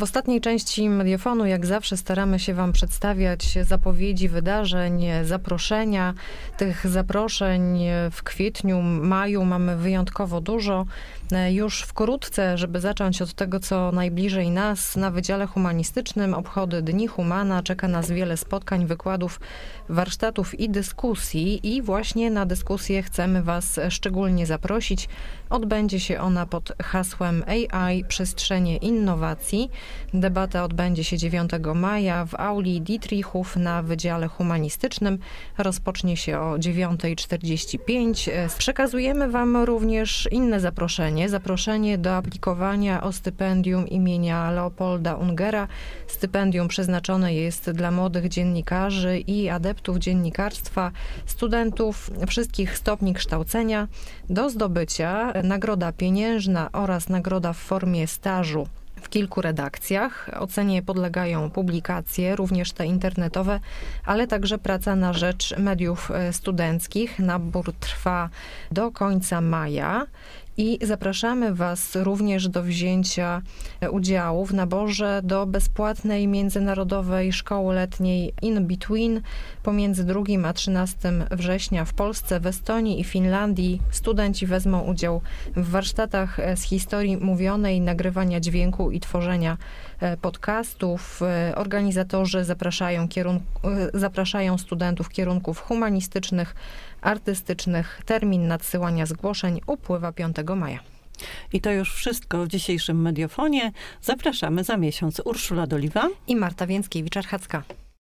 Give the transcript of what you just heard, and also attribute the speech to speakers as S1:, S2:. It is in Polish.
S1: W ostatniej części Mediofonu, jak zawsze, staramy się Wam przedstawiać zapowiedzi wydarzeń, zaproszenia. Tych zaproszeń w kwietniu, maju mamy wyjątkowo dużo. Już wkrótce, żeby zacząć od tego, co najbliżej nas, na Wydziale Humanistycznym obchody Dni Humana. Czeka nas wiele spotkań, wykładów, warsztatów i dyskusji. I właśnie na dyskusję chcemy Was szczególnie zaprosić. Odbędzie się ona pod hasłem AI, przestrzenie innowacji. Debata odbędzie się 9 maja w auli Dietrichów na Wydziale Humanistycznym. Rozpocznie się o 9:45. Przekazujemy Wam również inne zaproszenie do aplikowania o stypendium imienia Leopolda Ungera. Stypendium przeznaczone jest dla młodych dziennikarzy i adeptów dziennikarstwa, studentów wszystkich stopni kształcenia. Do zdobycia nagroda pieniężna oraz nagroda w formie stażu w kilku redakcjach. Ocenie podlegają publikacje, również te internetowe, ale także praca na rzecz mediów studenckich. Nabór trwa do końca maja. I zapraszamy Was również do wzięcia udziału w naborze do bezpłatnej międzynarodowej szkoły letniej In Between pomiędzy 2 a 13 września w Polsce, w Estonii i Finlandii. Studenci wezmą udział w warsztatach z historii mówionej, nagrywania dźwięku i tworzenia podcastów. Organizatorzy zapraszają studentów kierunków humanistycznych, artystycznych. Termin nadsyłania zgłoszeń upływa 5 maja.
S2: I to już wszystko w dzisiejszym Mediofonie. Zapraszamy za miesiąc. Urszula Doliwa
S1: I Marta Więckiewicz-Archacka.